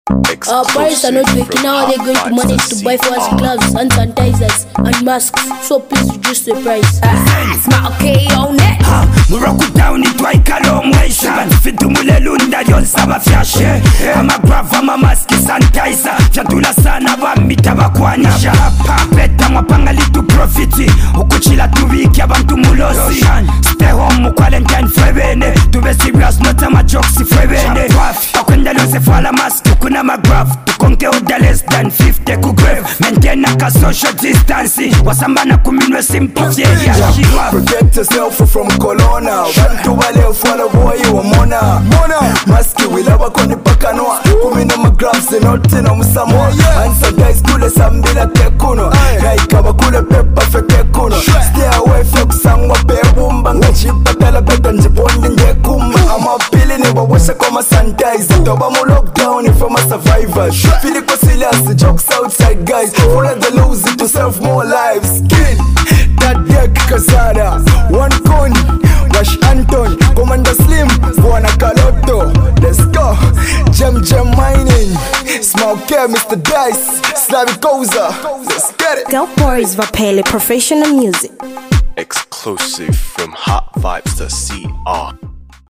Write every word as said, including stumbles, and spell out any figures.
Our parents are not working now, they're going to manage to buy for us gloves, hand sanitizers, and masks. So please reduce the price. Smart okay on it. Muraku down it why kalom waisha. Ban fitu mulelunda yon saba fiashe. Ama grave ama mask sanitizer. Jadula sana ba mitaba kwanisha. Papeta mwapanga litu profiti. Ukuchila tuwiki abantu mulosi. Stay home mu quarantine fwebene. Tube serious not ama jokes fwebene. Pakwenda lose fwala mask kuna ma graph. Tukonke uda less than fifty ku grave. Maintain a social distance. Wasambana kuminwe sympathy. Protect yourself from corona. Bantu wale ufwala boy wa mona Mona Maski wilaba koni pakanwa Kumina ma gloves inote na musamwa Answer guys kule sambila tekuno Naikaba kule pepa fe tekuno Stay away from sangwa pewumba Ngachipa tala beta njipondi njekuma Ama pili ni wawesha koma sanitizer Toba mu lockdown if I'm a survivor Fili kwa serious jokes outside guys Follow the losing to serve more lives Skin That deck Kazada One coin Wash Anton Commander Slim Buana Kaloto Let's go Gem Gem Mining Small Care Mister Dice Slavic Koza Let's get it Girl Boys Vapele Professional Music Exclusive from Hot Vibes to C R.